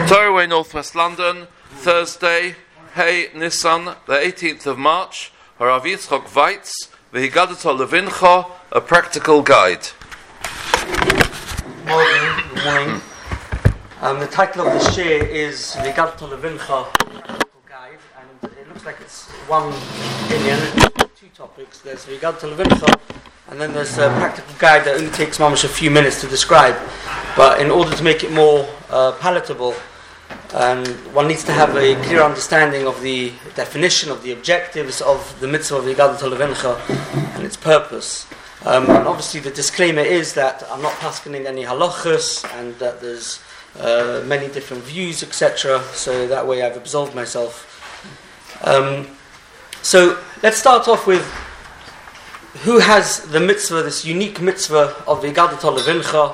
Torah Northwest London, Thursday, Hey Nissan, the 18th of March, Harav Yitzchok Weitz, V'Higadato Levincha, a practical guide. Good morning. The title of the shir is V'Higadato Levincha, practical guide, and it looks like it's one opinion, two topics. There's V'Higadato Levincha, and then there's a practical guide that only takes mamash a few minutes to describe. But in order to make it more palatable, one needs to have a clear understanding of the definition of the objectives of the mitzvah of V'Higadato Levincha and its purpose. And obviously the disclaimer is that I'm not paskening any halachas and that there's many different views, etc. So that way I've absolved myself. So let's start off with who has the mitzvah, this unique mitzvah of V'Higadato Levincha.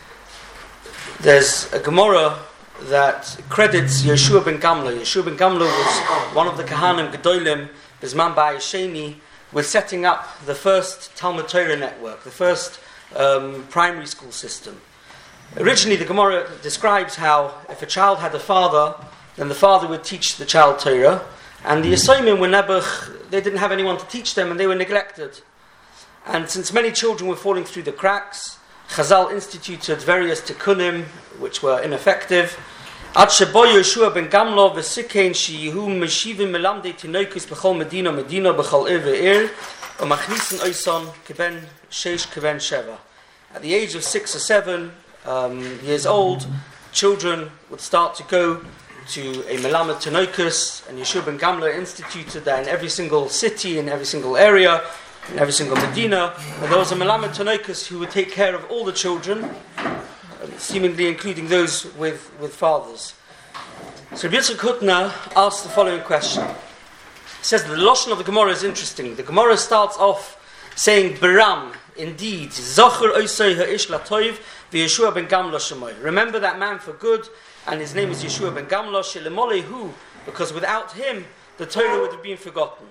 There's a Gemara that credits Yeshua ben Gamla. Yeshua ben Gamla was one of the Kahanim Gedolim, Bizman Ba'ai Sheni, with setting up the first Talmud Torah network, the first primary school system. Originally, the Gemara describes how if a child had a father, then the father would teach the child Torah, and the Yesomim were nebuch, they didn't have anyone to teach them, and they were neglected. And since many children were falling through the cracks, Chazal instituted various tikkunim which were ineffective. Ad shebo Yeshua ben Gamla v'sikein sheyihu meshivim melamdei tinokus b'chol medina b'chol ir ve'ir u'machnisen oison keben sheish keben sheva. At the age of 6 or 7 years old, children would start to go to a melamed tinokus, and Yeshua ben Gamla instituted that in every single city, in every single area, in every single Medina, there was a Melamed Tanokus who would take care of all the children, seemingly including those with fathers. So Rabbi Yitzchak Hutner asked the following question. He says the Lashon of the Gemara is interesting. The Gemara starts off saying, Beram, indeed, Zachar Oisei Ha'ish Latoiv v'Yeshua ben Gamla Shemoy. Remember that man for good, and his name is Yeshua ben Gamla Shelemolei, because without him, the Torah would have been forgotten.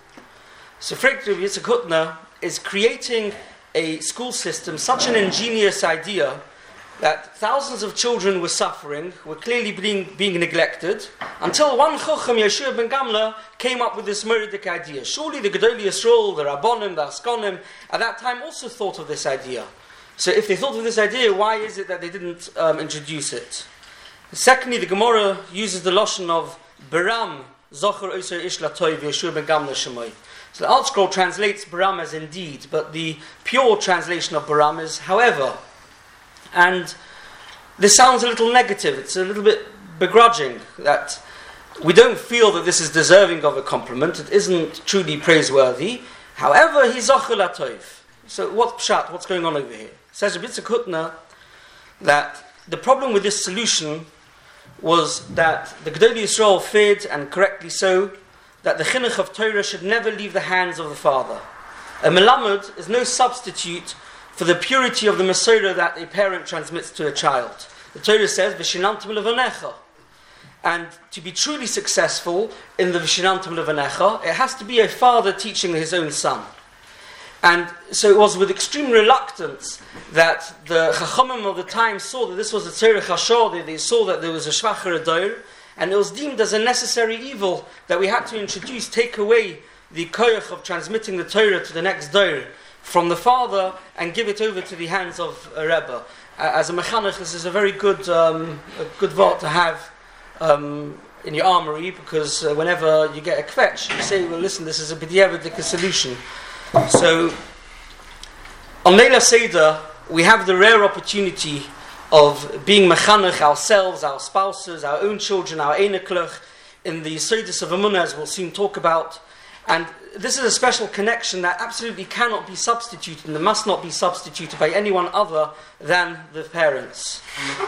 So Rabbi Yitzchak Hutner is creating a school system, such an ingenious idea, that thousands of children were suffering, were clearly being neglected, until one Chacham, Yeshua ben Gamla, came up with this murdic idea. Surely the Gedolei Yisrael, the Rabbonim, the Askonim, at that time also thought of this idea. So if they thought of this idea, why is it that they didn't introduce it? Secondly, the Gemara uses the Lashon of Beram, Zocher Oisei Ish Latoiv, Yeshua ben Gamla Shemoy. So the Alt Scroll translates Baram as indeed, but the pure translation of Baram is however. And this sounds a little negative, it's a little bit begrudging, that we don't feel that this is deserving of a compliment, it isn't truly praiseworthy. However, he's Zocher Latoiv. So what's going on over here? Says Rabbi Yitzchak Hutner that the problem with this solution was that the Gedolei Yisrael feared, and correctly so, that the chinuch of Torah should never leave the hands of the father. A melamed is no substitute for the purity of the Masorah that a parent transmits to a child. The Torah says, V'shinantam levanecha. And to be truly successful in the V'shinantam levanecha, it has to be a father teaching his own son. And so it was with extreme reluctance that the Chachamim of the time saw that this was a Tzorech HaShor. They saw that there was a Shvacher Ador, and it was deemed as a necessary evil that we had to take away the koyach of transmitting the Torah to the next Dor from the father and give it over to the hands of a Rebbe. As a mechanech, this is a very good vort to have in your armory, because whenever you get a kvetch, you say, well, listen, this is a b'diavad solution. So, on Leila Seder, we have the rare opportunity of being mechanech ourselves, our spouses, our own children, our eneklech, in the Sodus of Amunah, as we'll soon talk about. And this is a special connection that absolutely cannot be substituted, and must not be substituted by anyone other than the parents.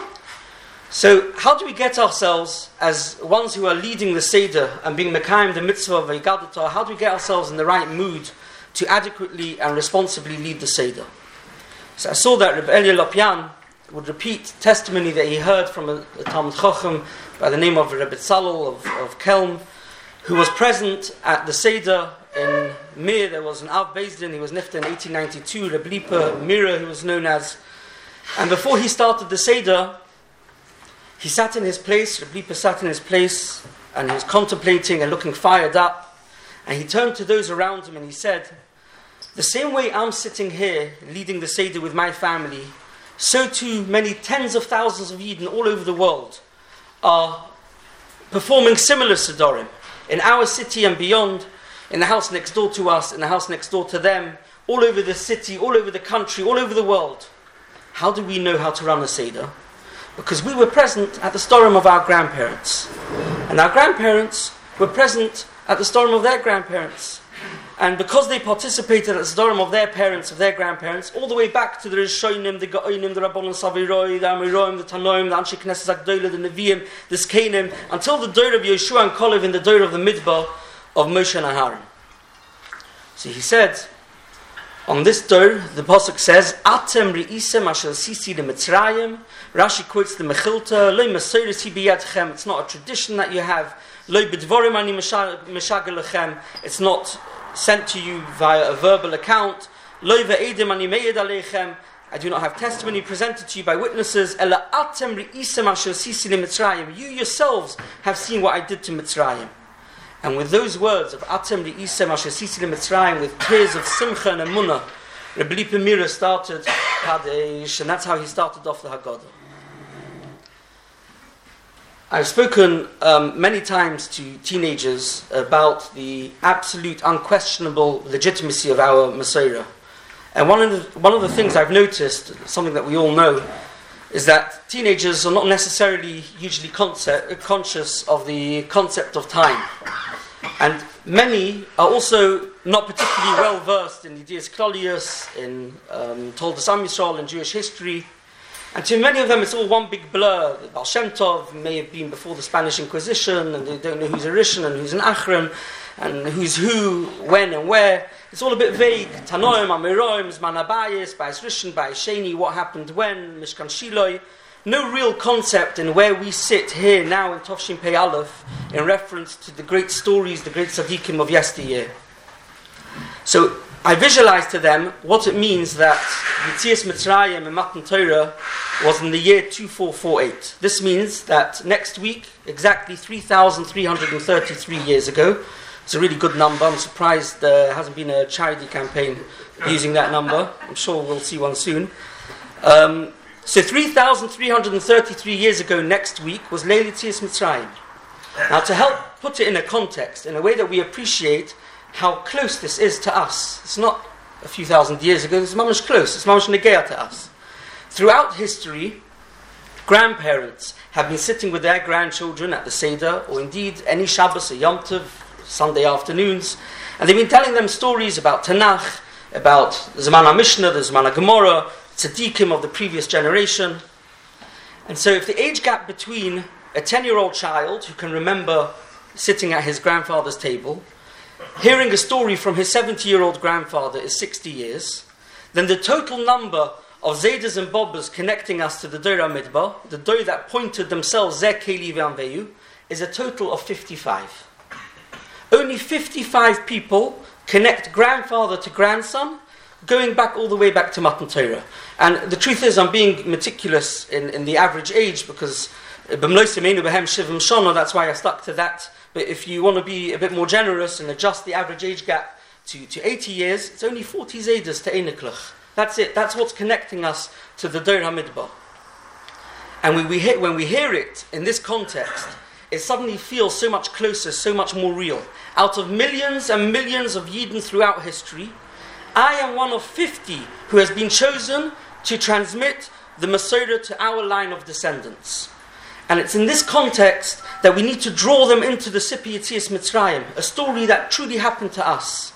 So, how do we get ourselves, as ones who are leading the Seder and being mekayim the mitzvah of V'Higadato, how do we get ourselves in the right mood to adequately and responsibly lead the Seder? So I saw that Reb Elia Lopian would repeat testimony that he heard from a Talmud Chacham by the name of Rebbe Tzalel of Kelm, who was present at the Seder in Mir. There was an Av Beis Din, he was nifta in 1892, Reb Lipa Mira, who was known as. And before he started the Seder, he sat in his place, Reb Lipa sat in his place, and he was contemplating and looking fired up. And he turned to those around him and he said, the same way I'm sitting here leading the Seder with my family, so too many tens of thousands of Yidden all over the world are performing similar Sidorim in our city and beyond, in the house next door to us, in the house next door to them, all over the city, all over the country, all over the world. How do we know how to run a Seder? Because we were present at the Storim of our grandparents. And our grandparents were present at the Storim of their grandparents. And because they participated at the Storim of their parents, of their grandparents, all the way back to the Rishonim, the Gaonim, the Rabbanon Saviroi, the Amiroim, the Tanoim, the Anshe Knesset Agdola, the Nevi'im, the Zkenim, until the Dor of Yeshua and Kolev in the Dor of the Midbar of Moshe and Aharon. So he said, on this Dor, the Pasuk says, Atem Re'isem Asher Sisi the Mitzrayim. Rashi quotes the Mechilta, Lo Mesoris Hi Biyadchem. It's not a tradition that you have. Lo B'dvorim Ani Meshagel Lechem. It's not sent to you via a verbal account. Lo Ve'edim Ani Meyed Aleichem. I do not have testimony presented to you by witnesses. Ela Atem Re'isem Asher Sisi the Mitzrayim. You yourselves have seen what I did to Mitzrayim. And with those words of Atem Re'isem Asher Sisi the Mitzrayim, with tears of Simcha and Emunah, Reb Lipa Mira started Kadesh, and that's how he started off the Haggadah. I've spoken many times to teenagers about the absolute, unquestionable legitimacy of our Masorah. And one of the things I've noticed, something that we all know, is that teenagers are not necessarily hugely conscious of the concept of time. And many are also not particularly well versed in the Dias Klolius, in Toldos Am Yisrael, in Jewish history. And to many of them it's all one big blur. The Baal Shem Tov may have been before the Spanish Inquisition, and they don't know who's a Rishon and who's an Achron, and who's who, when and where. It's all a bit vague. Tanoim, Amiroim, Zman Abayis, Bais Rishon, Bais Sheni, what happened when, Mishkan Shiloi. No real concept in where we sit here now in Tovshin Pei Aleph in reference to the great stories, the great tzaddikim of yesteryear. So I visualize to them what it means that Yetzias Mitzrayim and Matan Torah was in the year 2448. This means that next week, exactly 3,333 years ago, it's a really good number. I'm surprised there hasn't been a charity campaign using that number. I'm sure we'll see one soon. So 3,333 years ago next week was Leil Yetzias Mitzrayim. Now to help put it in a context, in a way that we appreciate how close this is to us. It's not a few thousand years ago, it's mamash close, it's mamash negeah to us. Throughout history, grandparents have been sitting with their grandchildren at the Seder, or indeed any Shabbos or Yom Tov, Sunday afternoons, and they've been telling them stories about Tanakh, about the Zman HaMishnah, the Zman HaGemorah, tzaddikim of the previous generation. And so if the age gap between a 10-year-old child who can remember sitting at his grandfather's table, hearing a story from his 70-year-old grandfather is 60 years, then the total number of Zaydas and Bobbas connecting us to the Dor HaMidbar, the Dor that pointed themselves Zeh Keli V'Anveyu, is a total of 55. Only 55 people connect grandfather to grandson, going back all the way back to Matan Torah. And the truth is, I'm being meticulous in the average age, because that's why I stuck to that. But if you want to be a bit more generous and adjust the average age gap to 80 years, it's only 40 Zaydas to Einiklach. That's it. That's what's connecting us to the Dor HaMidbar. And when we hear it in this context, it suddenly feels so much closer, so much more real. Out of millions and millions of Yidden throughout history, I am one of 50 who has been chosen to transmit the Masorah to our line of descendants. And it's in this context that we need to draw them into the Sipi Yetzias Mitzrayim, a story that truly happened to us.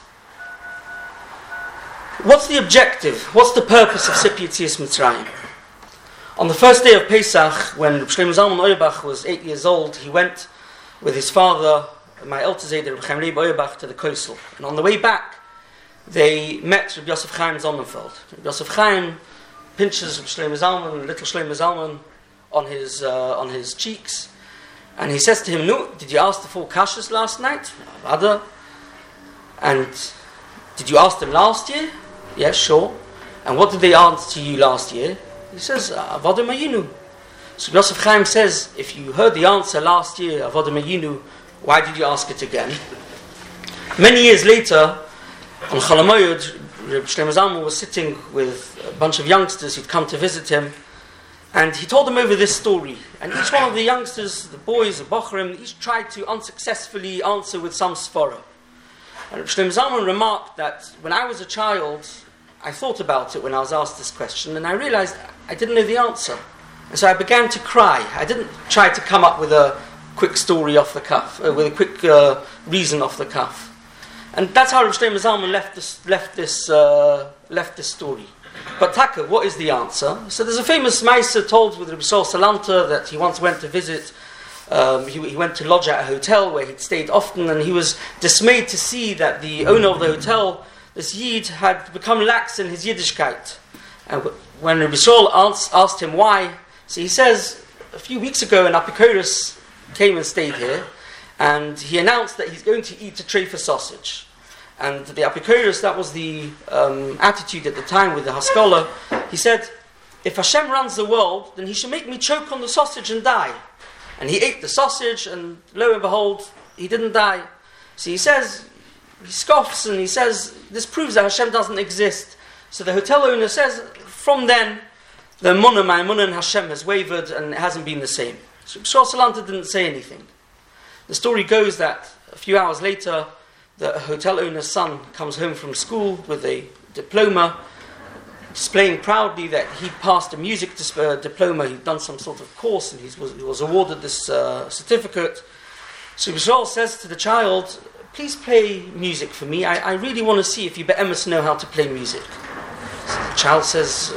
What's the objective? What's the purpose of Sipi Yetzias Mitzrayim? On the first day of Pesach, when Shlomo Zalman Auerbach was 8 years old, he went with his father, my Alter Zayder, Reb Chaim Leib Auerbach, to the Kosel. And on the way back, they met Reb Yosef Chaim Sonnenfeld. Reb Yosef Chaim pinches Shlomo Zalman, little Shlomo Zalman, on his cheeks, and he says to him, "No, did you ask the 4 kashas last night?" "Vada." "And did you ask them last year?" "Yes, sure." "And what did they answer to you last year?" He says, "Vada Mayinu." So Yosef Chaim says, if you heard the answer last year of Avodah Me'inu, why did you ask it again? Many years later, on Chol HaMoed, Reb Shlomo Zalman was sitting with a bunch of youngsters who'd come to visit him, and he told them over this story. And each one of the youngsters, the boys, the Bochrim, each tried to unsuccessfully answer with some svara. And Reb Shlomo Zalman remarked that when I was a child, I thought about it when I was asked this question, and I realized I didn't know the answer. And so I began to cry. I didn't try to come up with a quick story off the cuff, with a quick reason off the cuff. And that's how Reb Shlomo Zalman left this story. But Taka, what is the answer? So there's a famous Maisa told with Reb Yisrael Salanter that he once went to visit. He went to lodge at a hotel where he'd stayed often, and he was dismayed to see that the owner of the hotel, this Yid, had become lax in his Yiddishkeit. And when Reb Yisrael asked him why, so he says, a few weeks ago an Apikoros came and stayed here, and he announced that he's going to eat a trefa sausage. And the Apikoros, that was the attitude at the time with the Haskalah, he said, if Hashem runs the world, then he should make me choke on the sausage and die. And he ate the sausage, and lo and behold, he didn't die. So he says, he scoffs, and he says, this proves that Hashem doesn't exist. So the hotel owner says, from then, my emunah in Hashem has wavered, and it hasn't been the same. So Yisrael Salanter didn't say anything. The story goes that a few hours later, the hotel owner's son comes home from school with a diploma, displaying proudly that he passed a music diploma. He'd done some sort of course, and he was awarded this certificate. So Yisrael says to the child, please play music for me. I really want to see if you be'emes know how to play music. So the child says,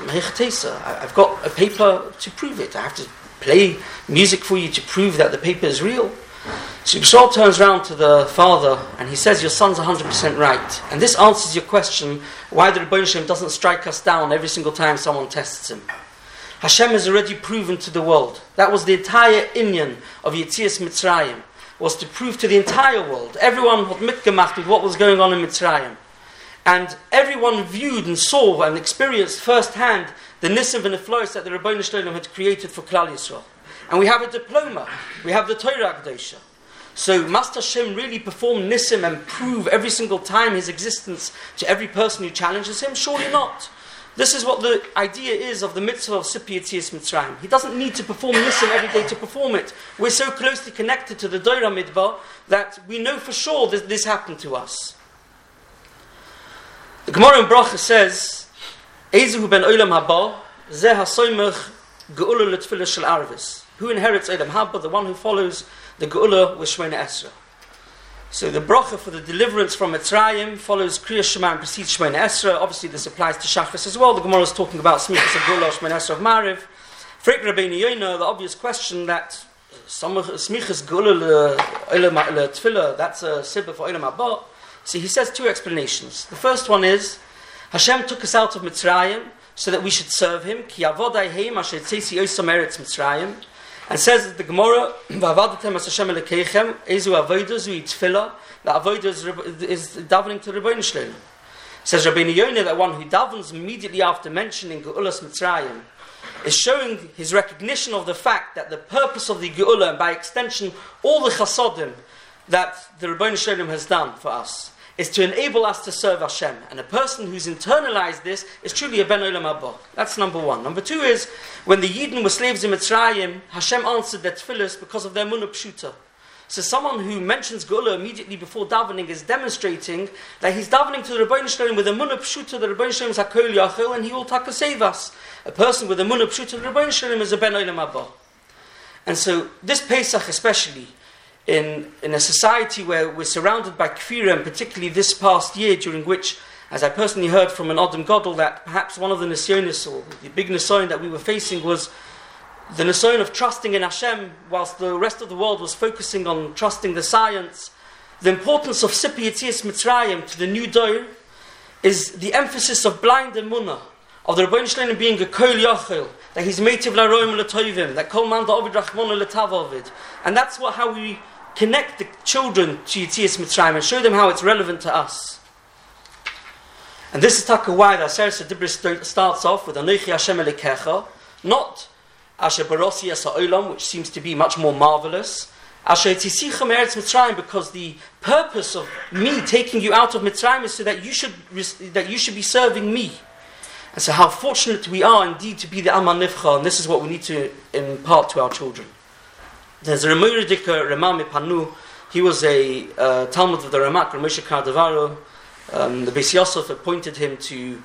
I've got a paper to prove it. I have to play music for you to prove that the paper is real. So Yisrael turns around to the father and he says, your son's 100% right. And this answers your question, why the Rebbeinu Shem doesn't strike us down every single time someone tests him. Hashem has already proven to the world. That was the entire inyan of Yetzias Mitzrayim, was to prove to the entire world. Everyone had mitgemacht with what was going on in Mitzrayim. And everyone viewed and saw and experienced firsthand the Nisim and the Nefloos that the Rebbeinu Shalom had created for Klal Yisrael. And we have a diploma. We have the Torah Kedosha. So must Hashem really perform Nisim and prove every single time his existence to every person who challenges him? Surely not. This is what the idea is of the mitzvah of Sipi Yetzias Mitzrayim. He doesn't need to perform Nisim every day to perform it. We're so closely connected to the Doira Midbar that we know for sure that this happened to us. The Gemara in Bracha says, Ezehu ben Olam haba, zeh hasoymech geula l'tfilah shel arvis. Who inherits Olam haba? The one who follows the geula with Shemona Esra. So the bracha for the deliverance from Mitzrayim follows Kriya Shema and precedes Shemona Esra. Obviously this applies to Shachris as well. The Gemara is talking about Smichas of Geula, Shemona Esra of Mariv. Frek Rabbeinu Yonah, the obvious question that Smichas Geula l'tfilah, that's a sibba for Olam haba. So he says two explanations. The first one is, Hashem took us out of Mitzrayim so that we should serve him. Ki avodai heim asher tzesi oisam eretz Mitzrayim. And says that the Gemara, V'avadetem as Hashem elekeichem, ezu avodah zu tefillah. The avodah is davening to Rebbeinu Shalom. Says Rabbeinu Yonah that one who davens immediately after mentioning Geulas Mitzrayim is showing his recognition of the fact that the purpose of the Geula, and by extension all the chasodim that the Rebbeinu Shalom has done for us, is to enable us to serve Hashem. And a person who's internalized this is truly a ben olam haba. That's number one. Number two is, when the Yidden were slaves in Mitzrayim, Hashem answered their tefillos because of their emunah pshuta. So someone who mentions Geula immediately before davening is demonstrating that he's davening to the Rebbeinu Shalom with emunah pshuta, the Rebbeinu Shalom is hakol yachol, and he will taka save us. A person with emunah pshuta, the Rebbeinu Shalom is a ben olam haba. And so this Pesach especially, in a society where we're surrounded by kfira, and particularly this past year, during which, as I personally heard from an Adam Godel, that perhaps one of the nisyonis, or the big nisoyon that we were facing, was the nisoyon of trusting in Hashem, whilst the rest of the world was focusing on trusting the science. The importance of Sipi Yetzias Mitzrayim to the new Dor is the emphasis of blind emunah, of the Rebbeinu Shalom being a kol yachol, that he's meitiv laroim l'tovim, that kol man da'ovid rachmona l'tavovid. And that's how we connect the children to Yetzias Mitzrayim and show them how it's relevant to us. And this is why the Aseret Dibros starts off with Anochi Hashem Elokecha, not Asher Barosi Asa Olam, which seems to be much more marvelous. Asher Tzisicha Me'eretz Mitzrayim, because the purpose of me taking you out of Mitzrayim is so that you should be serving me. And so how fortunate we are indeed to be the Alma Nivcha, and this is what we need to impart to our children. There's a Ramah Dika Ramah Panu. He was a Talmud of the Ramak, Ramosha Kardavaro. The Beis Yosef appointed him to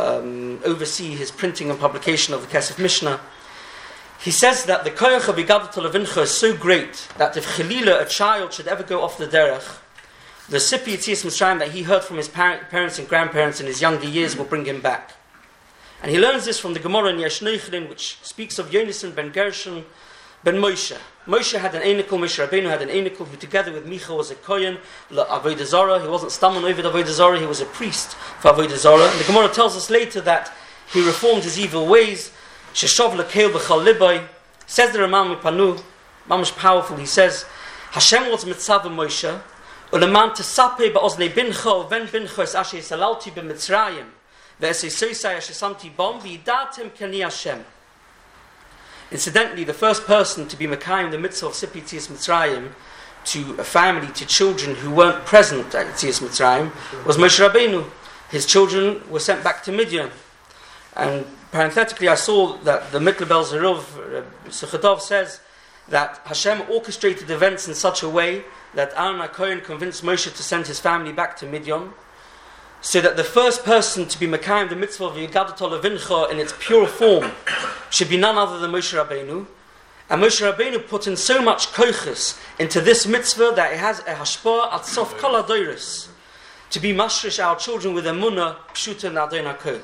oversee his printing and publication of the Kesef Mishnah. He says that the koyach of Igadat Levincha is so great that if Chalila, a child, should ever go off the derech, the Sipi Yetzias Mitzrayim that he heard from his parents and grandparents in his younger years will bring him back. And he learns this from the Gemara in Yesh Neichrin, which speaks of Yonasan ben Gershon ben Moshe. Moshe had an Einikul, Moshe Rabbeinu had an Einikul, who together with Micha was a Kohen, Avodah Zarah. He wasn't Stamon over the Avodah Zarah, he was a priest for Avodah Zarah. And the Gemara tells us later that he reformed his evil ways. Sheshov lekeil b'chal libay. Says the Ramah Panu, mamish powerful. He says, Hashem was mitzav Moshe, uleman tesape ba'oznei bincha uven bincha es asher salalti b'Mitzrayim ve'esei soisai asher samti bom v'idatem kani Hashem. Incidentally, the first person to be Mekayim the mitzvah of Sipi Yetzias Mitzrayim to a family, to children who weren't present at Yetzias Mitzrayim was Moshe Rabbeinu. His children were sent back to Midian. And parenthetically, I saw that the Mikla Bel Zerov, Suchadov, says that Hashem orchestrated events in such a way that Aaron HaKohen convinced Moshe to send his family back to Midian, so that the first person to be Mekayim the mitzvah of Yigadat Levincha in its pure form should be none other than Moshe Rabbeinu. And Moshe Rabbeinu put in so much koiches into this mitzvah that it has a hashpah at sof kol hadoros, to be mashrish our children with emunah pshuta nadon hakol.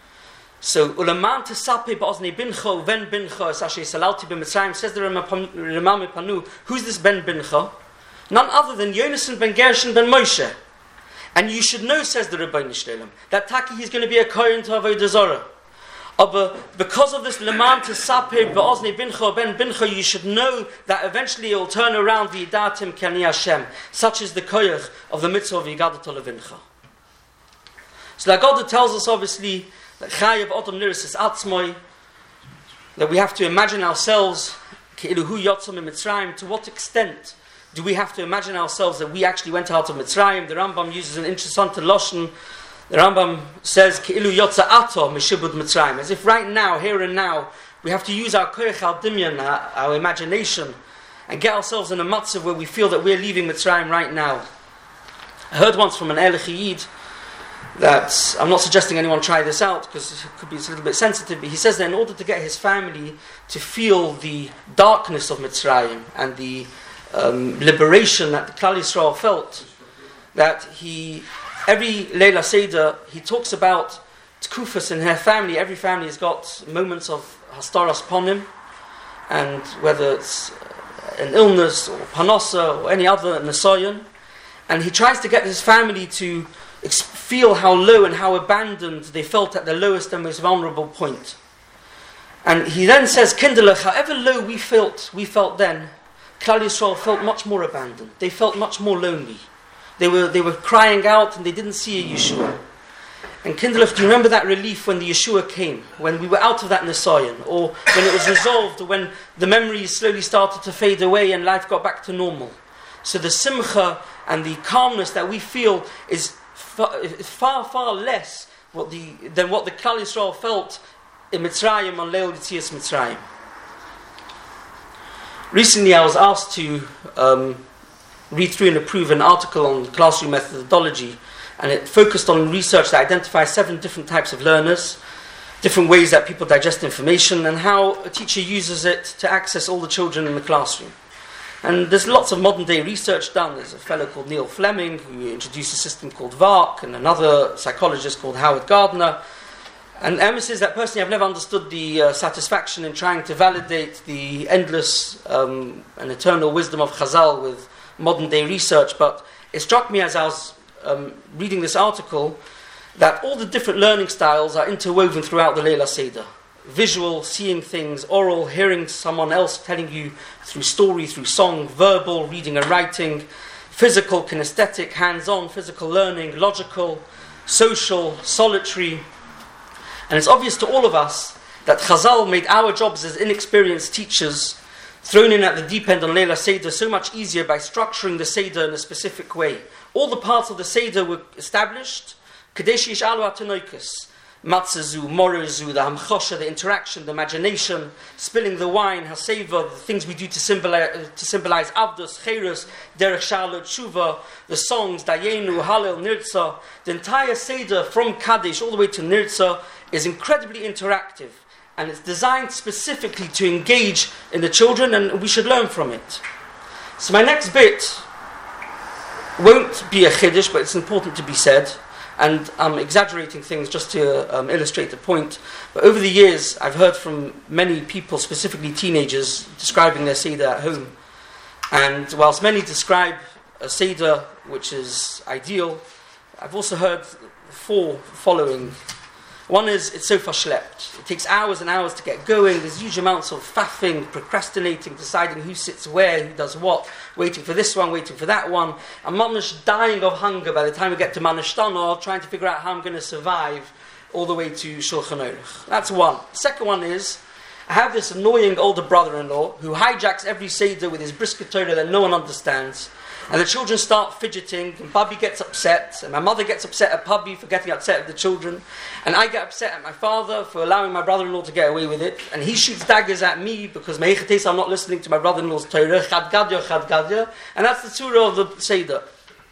So, Ulaman tesape ba'oznei bincha uven bincha es asher salalti b'Mitzrayim, says the Ramah Panu, who's this ben bincha? None other than Yonasan ben Gershon ben Moshe. And you should know, says the Rebbeinu Shalom, that Taki he's going to be a Kohen to Avodah Zarah. But because of this Leman tesape ba'oznei bincha ben bincha, you should know that eventually it will turn around v'idatim kani Hashem. Such is the koyach of the mitzvah of Yigadat Levincha. So that God tells us obviously that Chayav Otam Niris is Atzmoi, that we have to imagine ourselves Ke'iluhu Yotzam in Mitzrayim. To what extent do we have to imagine ourselves that we actually went out of Mitzrayim? The Rambam uses an interesting Lashon. The Rambam says Ke'ilu Yotza Ato Meshibud Mitzrayim, as if right now, here and now, we have to use our koyach al dimyan, our imagination, and get ourselves in a matzav where we feel that we're leaving Mitzrayim right now. I heard once from an Erlich Yid that, I'm not suggesting anyone try this out because it could be a little bit sensitive, but he says that in order to get his family to feel the darkness of Mitzrayim and the liberation that the Klal Yisrael felt, that every Leila Seder, he talks about Tkufas in her family. Every family has got moments of Hastaras Ponim, and whether it's an illness or Panosa or any other Nesayon, and he tries to get his family to feel how low and how abandoned they felt at the lowest and most vulnerable point. And he then says, Kinderlich, however low we felt then, Klal Yisrael felt much more abandoned. They felt much more lonely. They were crying out and they didn't see a Yeshua. And Kinderlich, do you remember that relief when the Yeshua came? When we were out of that Nesayon? Or when it was resolved? Or when the memories slowly started to fade away and life got back to normal? So the simcha and the calmness that we feel is far, far less than what the Klal Yisrael felt in Mitzrayim on Leil Yetzias Mitzrayim. Recently I was asked to read through and approve an article on classroom methodology, and it focused on research that identifies 7 different types of learners, different ways that people digest information, and how a teacher uses it to access all the children in the classroom. And there's lots of modern day research done. There's a fellow called Neil Fleming who introduced a system called VARC, and another psychologist called Howard Gardner. And the emphasis is that personally I've never understood the satisfaction in trying to validate the endless and eternal wisdom of Chazal with modern day research, but it struck me as I was reading this article that all the different learning styles are interwoven throughout the Leila Seder. Visual, seeing things; oral, hearing someone else telling you through story, through song; verbal, reading and writing; physical, kinesthetic, hands-on, physical learning; logical, social, solitary. And it's obvious to all of us that Chazal made our jobs as inexperienced teachers, thrown in at the deep end on Leila Seder, so much easier by structuring the Seder in a specific way. All the parts of the Seder were established. Kadesh Yish'alu Atanoikus, Matzazu, Morozu, the Hamchosha, the interaction, the imagination, spilling the wine, Haseva, the things we do to symbolize Avdus, Cherus, Derech Shalot, Shuva, the songs, Dayenu, Halel, Nirtza. The entire Seder from Kadesh all the way to Nirtza is incredibly interactive, and it's designed specifically to engage in the children, and we should learn from it. So my next bit won't be a Chiddush, but it's important to be said. And I'm exaggerating things just to illustrate the point. But over the years, I've heard from many people, specifically teenagers, describing their Seder at home. And whilst many describe a Seder which is ideal, I've also heard four following. One is, it's so verschleppt. It takes hours and hours to get going. There's huge amounts of faffing, procrastinating, deciding who sits where, who does what, waiting for this one, waiting for that one. I'm almost dying of hunger by the time we get to Manishtana, trying to figure out how I'm going to survive all the way to Shulchan Aruch. That's one. Second one is, I have this annoying older brother-in-law who hijacks every Seder with his brisket Torah that no one understands. And the children start fidgeting, and Papi gets upset, and my mother gets upset at Papi for getting upset at the children, and I get upset at my father for allowing my brother-in-law to get away with it, and he shoots daggers at me because I'm not listening to my brother-in-law's Torah, Chad Gadya, and that's the Surah of the Seder.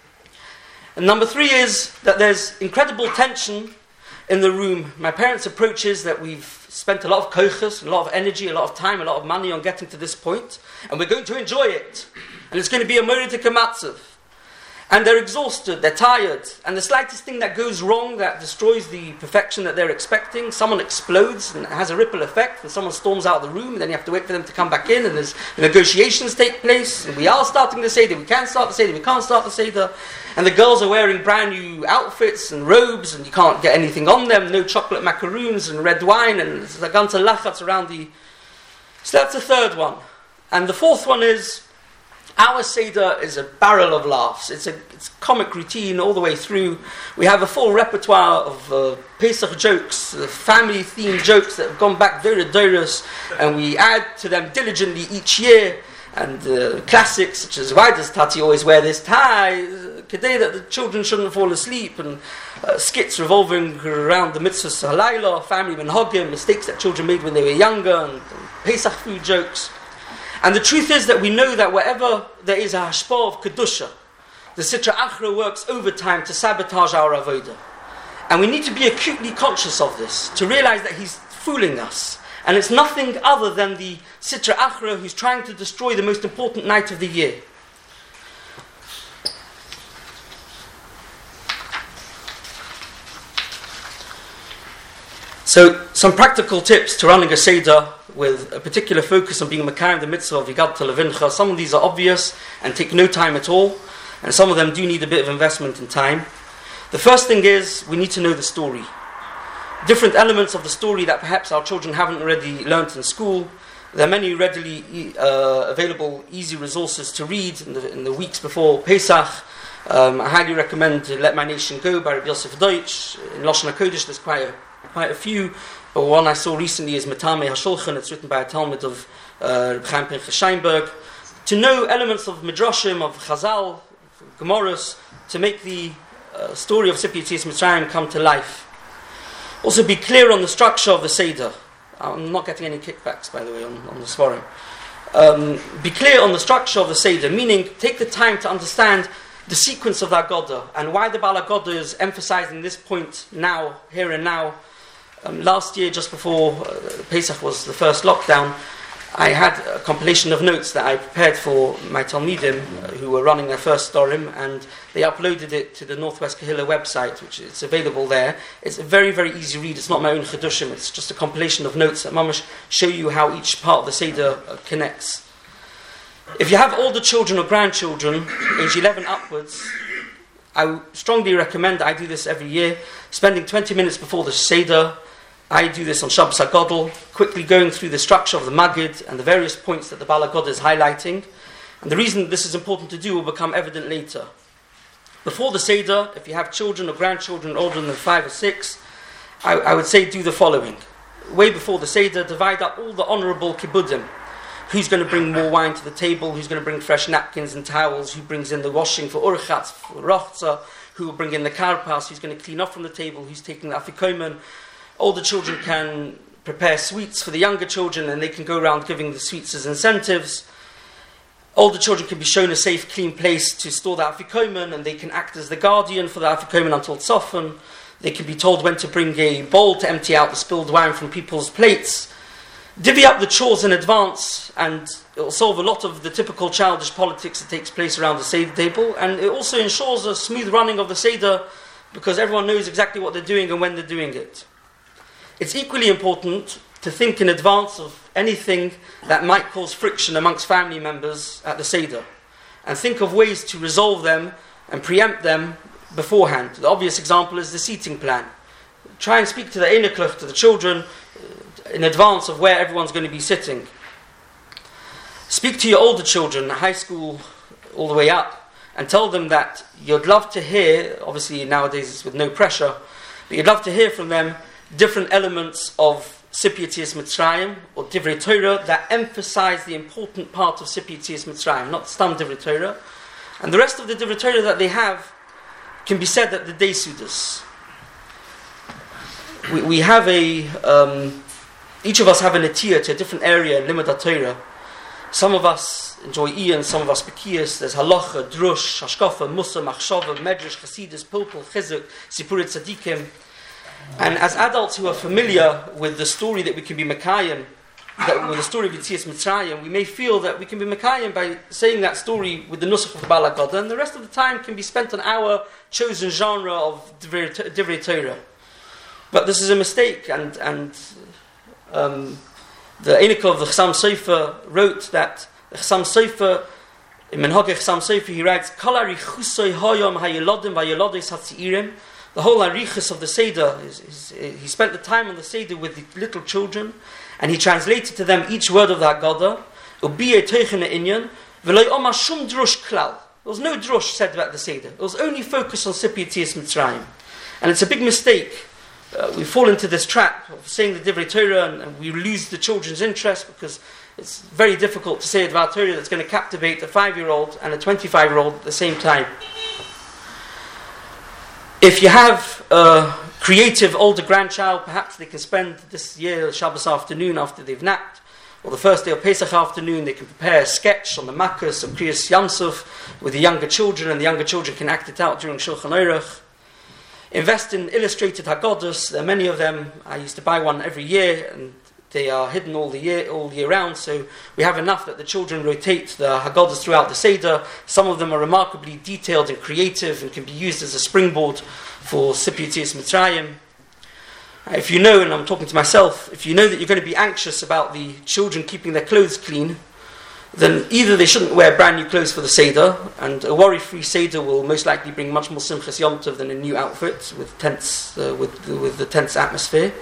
And number three is that there's incredible tension in the room. My parents' approach is that we've spent a lot of kochas, a lot of energy, a lot of time, a lot of money on getting to this point, and we're going to enjoy it. And it's going to be a Moridik Matzav. And they're exhausted, they're tired. And the slightest thing that goes wrong, that destroys the perfection that they're expecting, someone explodes and it has a ripple effect, and someone storms out of the room, and then you have to wait for them to come back in, and there's negotiations take place, and we are starting the Seder, we can start the Seder, we can't start the Seder. And the girls are wearing brand new outfits and robes, and you can't get anything on them, no chocolate macaroons and red wine, and there's a ganze lachatz around the... So that's the third one. And the fourth one is, our Seder is a barrel of laughs. It's comic routine all the way through. We have a full repertoire of Pesach jokes, family-themed jokes that have gone back Doros, and we add to them diligently each year. And classics such as, why does Tati always wear this tie? Today that the children shouldn't fall asleep, and skits revolving around the mitzvahs halayla, family minhagim, mistakes that children made when they were younger, and Pesach food jokes. And the truth is that we know that wherever there is a hashpah of kedusha, the Sitra Achra works overtime to sabotage our avodah. And we need to be acutely conscious of this, to realize that he's fooling us. And it's nothing other than the Sitra Achra who's trying to destroy the most important night of the year. So, some practical tips to running a Seder with a particular focus on being Mekayim the mitzvah of Yigadta Levincha. Some of these are obvious and take no time at all, and some of them do need a bit of investment in time. The first thing is, we need to know the story. Different elements of the story that perhaps our children haven't already learnt in school. There are many readily available, easy resources to read in the weeks before Pesach. I highly recommend Let My Nation Go by Rabbi Yosef Deutsch. In Lashon HaKodesh there's quite a few, but one I saw recently is Metame HaShulchan. It's written by a Talmud of Reb Chaim Pinchas Scheinberg. To know elements of Midrashim, of Chazal, Gemaras, to make the story of Tzippi Yetzias Mitzrayim come to life. Also be clear on the structure of the Seder. I'm not getting any kickbacks, by the way, on the Svarim. Be clear on the structure of the Seder, meaning take the time to understand the sequence of the Haggadah and why the Baal Haggadah is emphasizing this point now, here and now. Last year, just before Pesach was the first lockdown, I had a compilation of notes that I prepared for my Talmidim who were running their first Storim, and they uploaded it to the Northwest Kehillah website, which is available there. It's a very, very easy read. It's not my own Chedushim. It's just a compilation of notes that mamash show you how each part of the Seder connects. If you have older children or grandchildren, age 11 upwards, I strongly recommend, I do this every year, spending 20 minutes before the Seder. I do this on Shabbos HaGadol, quickly going through the structure of the Magid and the various points that the Baal HaGadah is highlighting. And the reason this is important to do will become evident later. Before the Seder, if you have children or grandchildren older than 5 or 6, I would say do the following. way before the Seder, divide up all the honourable kibbudim. Who's going to bring more wine to the table? Who's going to bring fresh napkins and towels? Who brings in the washing for urchatz, for rochza? Who will bring in the karpas? Who's going to clean up from the table? Who's taking the afikomen? Older children can prepare sweets for the younger children, and they can go around giving the sweets as incentives. Older children can be shown a safe, clean place to store the afikomen, and they can act as the guardian for the afikomen until tzofen. They can be told when to bring a bowl to empty out the spilled wine from people's plates. Divvy up the chores in advance, and it will solve a lot of the typical childish politics that takes place around the Seder table, and it also ensures a smooth running of the Seder because everyone knows exactly what they're doing and when they're doing it. It's equally important to think in advance of anything that might cause friction amongst family members at the Seder, and think of ways to resolve them and preempt them beforehand. The obvious example is the seating plan. Try and speak to the Einekluch, to the children, in advance of where everyone's going to be sitting. Speak to your older children, high school all the way up, and tell them that you'd love to hear, obviously nowadays it's with no pressure, but you'd love to hear from them different elements of Sipur Yetzias Mitzrayim or Divrei Torah that emphasize the important part of Sipur Yetzias Mitzrayim, not Stam Divrei Torah. And the rest of the Divrei Torah that they have can be said at the Day Sudas. We have each of us have an atiyah to a different area in Limud HaTorah. Some of us enjoy Ian, some of us Bekiyas. There's Halacha, Drush, Hashkafa, Musa, Machshava, Medrash, Chasidus, Pilpul, Chizuk, Sipurit Tzadikim. And as adults who are familiar with the story that we can be Mekayim, with the story of Yetzias Mitzrayim, we may feel that we can be Mekayim by saying that story with the Nusach of Bala Gada, and the rest of the time can be spent on our chosen genre of Divrei Torah. But this is a mistake, and the Einikol of the Chassam Sofer wrote that the Chassam Sofer, in Menhageh Chassam Sofer, he writes, Kol harichusoi hayom hayelodim vayelodes hatziirim. The whole arichus of the Seder, he spent the time on the Seder with the little children, and he translated to them each word of the Haggadah. Ubiyeh teichen inyan, v'loi omar shum drush klal. There was no drush said about the Seder. It was only focused on Sipur Yetzias Mitzrayim. And it's a big mistake. We fall into this trap of saying the Divrei Torah, and we lose the children's interest because it's very difficult to say a Dvar Torah that's going to captivate a 5-year-old and a 25-year-old at the same time. If you have a creative older grandchild, perhaps they can spend this year Shabbos afternoon after they've napped, or the first day of Pesach afternoon, they can prepare a sketch on the Makkas of Kriyas Yamsuf with the younger children, and the younger children can act it out during Shulchan Aruch. Invest in illustrated Haggadahs. There are many of them. I used to buy one every year, and they are hidden all year round. So we have enough that the children rotate the Haggadahs throughout the Seder. Some of them are remarkably detailed and creative, and can be used as a springboard for Sipur Yetzias Mitzrayim. If you know, and I'm talking to myself, if you know that you're going to be anxious about the children keeping their clothes clean, then either they shouldn't wear brand new clothes for the Seder, and a worry-free Seder will most likely bring much more Simchas Yom Tov than a new outfit with tense, with the tense atmosphere.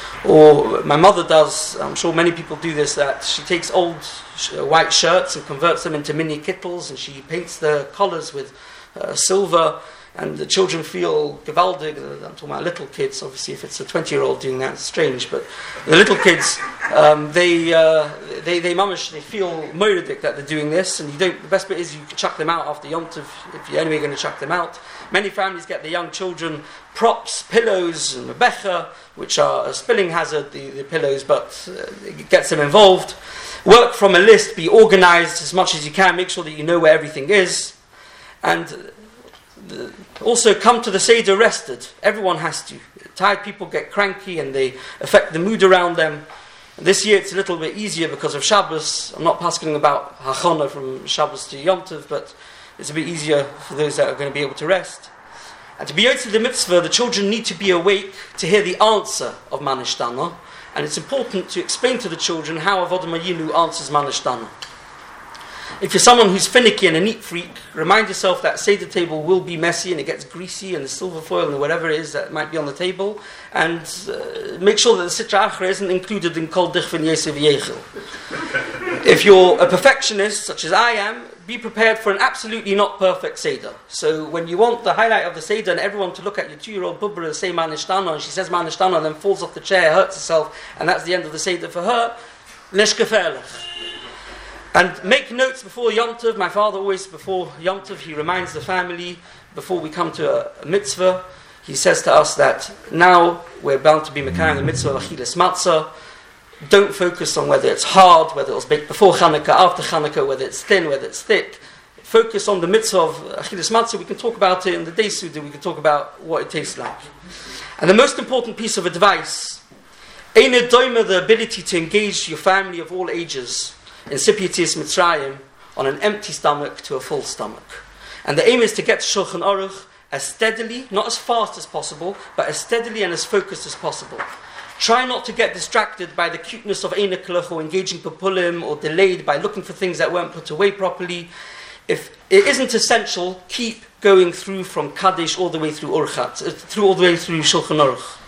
Or my mother does, I'm sure many people do this, that she takes old white shirts and converts them into mini kittles, and she paints the collars with silver, and the children feel gewaldig. I'm talking about little kids. Obviously, if it's a 20-year-old doing that, it's strange. But the little kids, they mamish, they feel moiridik that they're doing this. And you don't. The best bit is you can chuck them out after Yom Tov if you're anyway going to chuck them out. Many families get the young children props, pillows, and mebecha, which are a spilling hazard. The pillows, but it gets them involved. Work from a list. Be organised as much as you can. Make sure that you know where everything is, and also come to the Seder rested. Everyone has to. Tired people get cranky and they affect the mood around them. This year it's a little bit easier because of Shabbos. I'm not asking about Hachana from Shabbos to Yom Tov, but it's a bit easier for those that are going to be able to rest. And to be yotze the mitzvah, the children need to be awake to hear the answer of Manishtana, and it's important to explain to the children how Avodah Mayinu answers Manishtana. If you're someone who's finicky and a neat freak, remind yourself that Seder table will be messy and it gets greasy, and the silver foil and whatever it is that might be on the table, and make sure that the Sitra Achra isn't included in Kol Dich V'Yesef Yechel. If you're a perfectionist, such as I am, be prepared for an absolutely not perfect Seder. So when you want the highlight of the Seder and everyone to look at your 2-year-old Bubra and say Manishtana, and she says Manishtana and then falls off the chair, hurts herself, and that's the end of the Seder for her, Lesh Gefährlich. And make notes before Yom Tov. My father always, before Yom Tov, he reminds the family, before we come to a mitzvah, he says to us that now we're bound to be Mekayim the mitzvah of Achilas Matzah. Don't focus on whether it's hard, whether it was baked before Chanukah, after Chanukah, whether it's thin, whether it's thick. Focus on the mitzvah of Achilas Matzah. We can talk about it in the Day Suda, we can talk about what it tastes like. And the most important piece of advice, Eina Doima, the ability to engage your family of all ages in Sipyatis Mitzrayim on an empty stomach to a full stomach. And the aim is to get to Shulchan Aruch as steadily, not as fast as possible, but as steadily and as focused as possible. Try not to get distracted by the cuteness of Eina Kelach or engaging Papulim or delayed by looking for things that weren't put away properly. If it isn't essential, keep going through from Kaddish all the way through Urchat, all the way through Shulchan Aruch.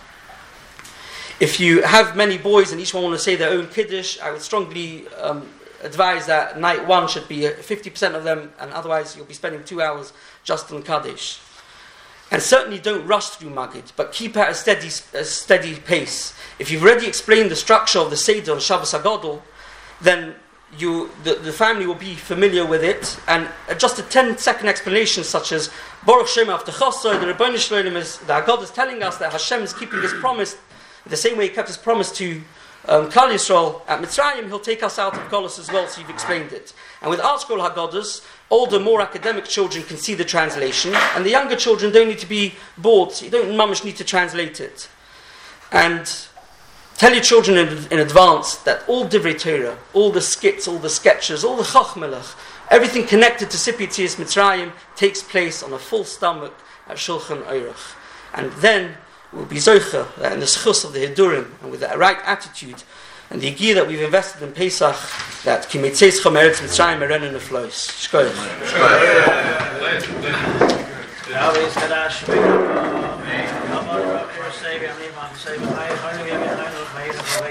If you have many boys and each one want to say their own Kiddush, I would strongly advise that night one should be 50% of them, and otherwise you'll be spending 2 hours just on Kaddish. And certainly don't rush through Magid, but keep at a steady pace. If you've already explained the structure of the Seder on Shabbos HaGadol, then the family will be familiar with it, and just a 10-second explanation such as Baruch Shem Avtachosai, the Rebbeinu Shloim is, the Haggadah is telling us that Hashem is keeping his promise the same way he kept his promise to Klal Yisrael at Mitzrayim. He'll take us out of Golus as well, so you've explained it. And with Art Scroll Haggadahs, older, more academic children can see the translation, and the younger children don't need to be bored, so you don't mamish need to translate it. And tell your children in advance that all Divrei Torah, all the skits, all the sketches, all the Chachmelech, everything connected to Sipyatis Mitzrayim takes place on a full stomach at Shulchan Aruch. And then we'll be zoicha that in the schus of the Hidurim, and with the right attitude and the gear that we've invested in Pesach, that Kimitzeis Chomeretz Mitzrayim Eren Neflois. Shkoyach. Shkoyach.